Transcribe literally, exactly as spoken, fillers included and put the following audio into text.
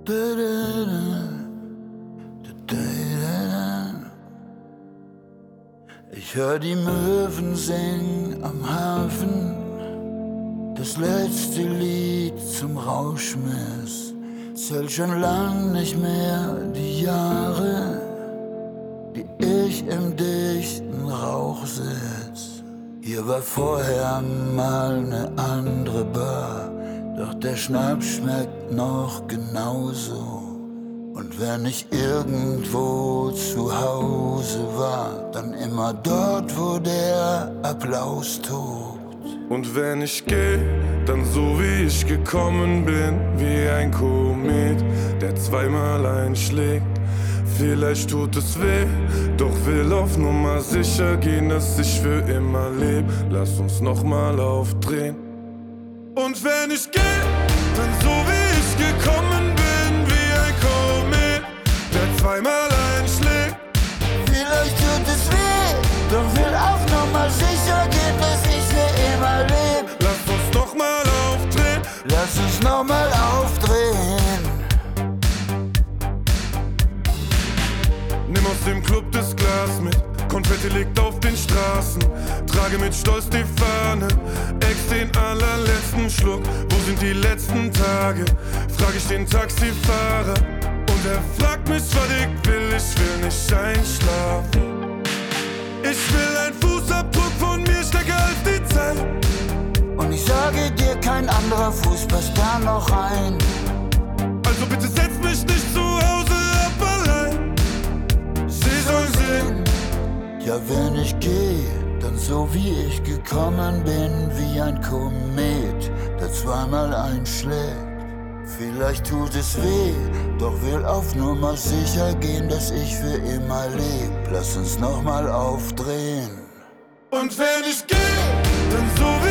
Ich hör die Möwen singen am Hafen, das letzte Lied zum Rauschmiss. Zählt schon lang nicht mehr die Jahre, die ich im dichten Rauch sitz. Hier war vorher mal ne andere Bar, doch der Schnaps schmeckt noch genauso. Und wenn ich irgendwo zu Hause war, dann immer dort, wo der Applaus tobt. Und wenn ich geh, dann so wie ich gekommen bin, wie ein Komet, der zweimal einschlägt. Vielleicht tut es weh, doch will auf Nummer sicher gehen, dass ich für immer leb. Lass uns nochmal aufdrehen. Und wenn ich geh, dann so wie ich gekommen bin, wie ein Komet, der zweimal einschlägt. Vielleicht tut es weh, doch will auf Nummer sicher gehen, dass ich für immer leb. Lass uns nochmal aufdrehen. Lass uns nochmal aufdrehen. Nimm aus dem Club das Glas mit, Konfetti liegt auf den Straßen. Trage mit Stolz die Fahne, ex den allerletzten Schluck. Wo sind die letzten Tage? Frag ich den Taxifahrer. Und er fragt mich, was ich will, ich will nicht einschlafen. Ich will ein Fußabdruck von mir, stärker als die Zeit. Und ich sage dir, kein anderer Fuß passt da noch rein. Also bitte setz mich nicht zu Hause ab allein. Sie soll sehen. Ja, wenn ich gehe, dann so wie ich gekommen bin, wie ein Komet, der zweimal einschlägt. Vielleicht tut es weh, doch will auf Nummer sicher gehen, dass ich für immer leb. Lass uns nochmal aufdrehen. Und wenn ich gehe, dann so wie